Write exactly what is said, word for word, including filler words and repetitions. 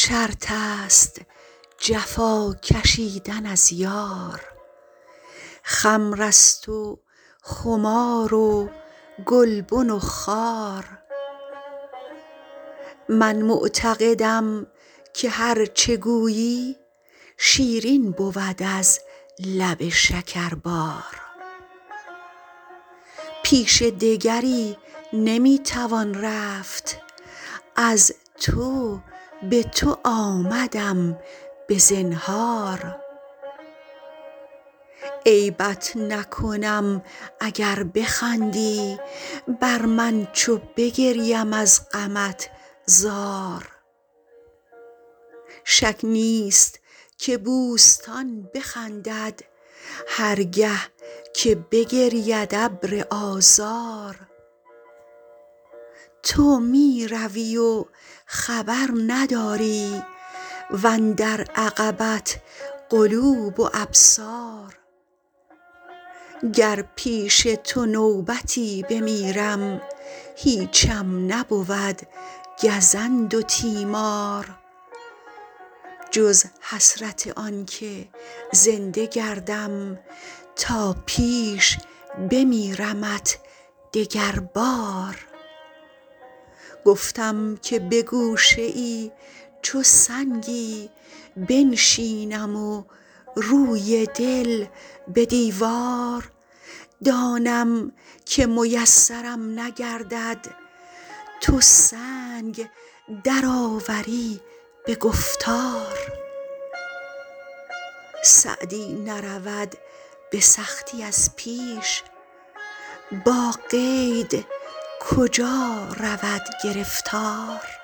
شرط است جفا کشیدن از یار. خمر است و خمار و گلبن و خار. من معتقدم که هر چه گویی شیرین بود از لب شکربار. پیش دگری نمی توان رفت، از تو به تو آمدم به زنهار. عیبت نکنم اگر بخندی، بر من چو بگریم از غمت زار. شک نیست که بوستان بخندد، هر گه که بگرید ابر آذار. تو می روی و خبر نداری، واندر عقبت قلوب و ابصار. گر پیش تو نوبتی بمیرم، هیچم نبود گزند و تیمار. جز حسرت آن که زنده گردم، تا پیش بمیرمت دگربار. گفتم که به گوشه ای چو سنگی بنشینم و روی دل به دیوار. دانم که میسرم نگردد، تو سنگ درآوری به گفتار. سعدی نرود به سختی از پیش، با قید کجا رود گرفتار.